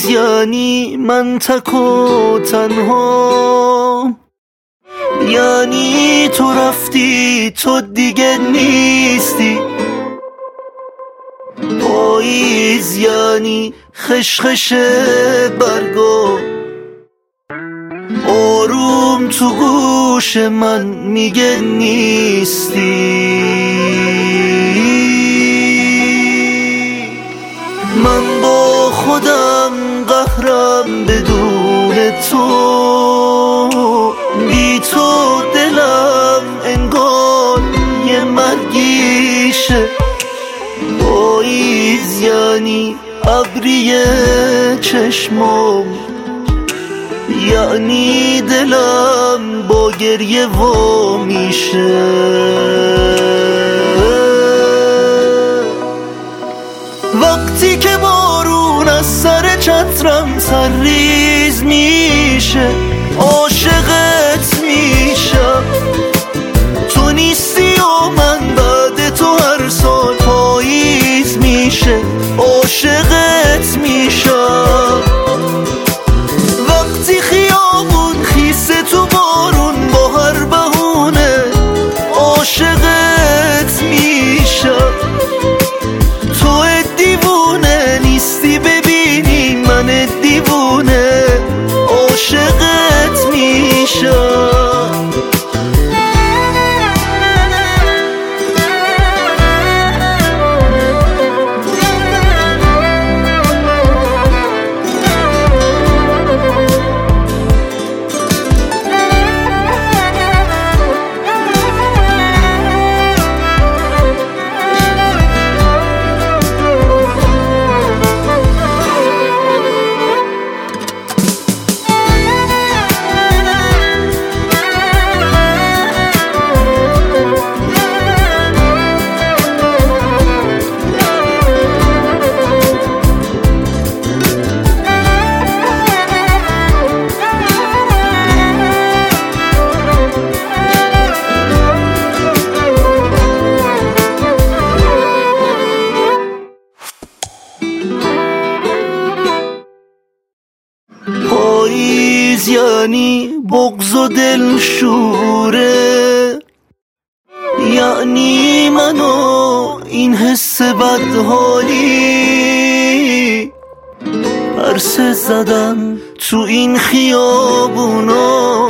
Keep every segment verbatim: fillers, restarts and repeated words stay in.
یعنی من تک و تنها، یعنی تو رفتی تو دیگه نیستی. پاییز یعنی خشخش برگا، آروم تو گوش من میگه نیستی. من با خودم قهرم بدون تو، بی تو دلم انگار یه مرگیشه. پاییز یعنی ابری چشمام، یعنی دلم با گریه وا میشه. وقتی که بارون از سر چترم سرریز میشه، عاشقت میشم. تو نیستی و من بعد تو هر سال پاییز میشه، عاشقت میشم. وقتی خیابون خیسه تو بارون با هر بهونه، عاشقت میشم. تو دیوونه نیستی ببینی من دیوونه، عاشقت میشم. پاییز یعنی بغض و دلشوره، یعنی منو این حس بدحالی. پرسه زدم تو این خیابونا،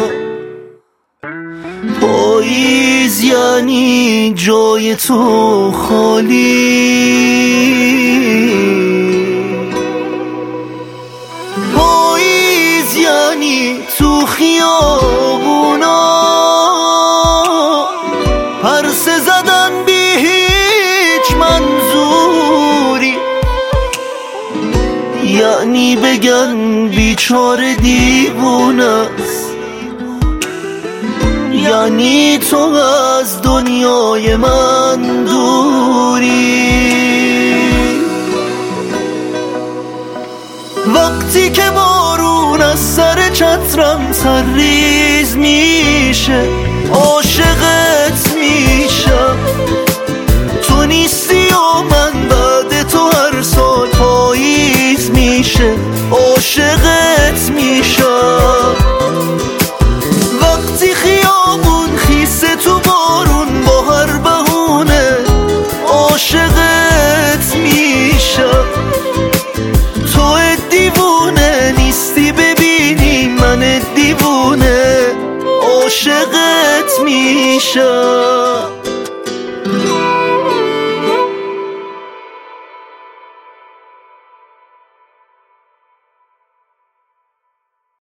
پاییز یعنی جای تو خالی. تو خیابونا پرسه زدن بی هیچ منظوری، یعنی بگن بیچاره دیوونه است، یعنی تو از دنیای من دوری. وقتی که بارون از سر چترم سرریز میشه، عاشقت میشم. تو نیستی و من بعد تو هر سال پاییز میشه، عاشقت میشم. وقتی خیابون خیسه تو بارون با هر بهونه، عاشقت میشم. تو دیوونه نیستی ببینی من دیوونه، عاشقت میشم.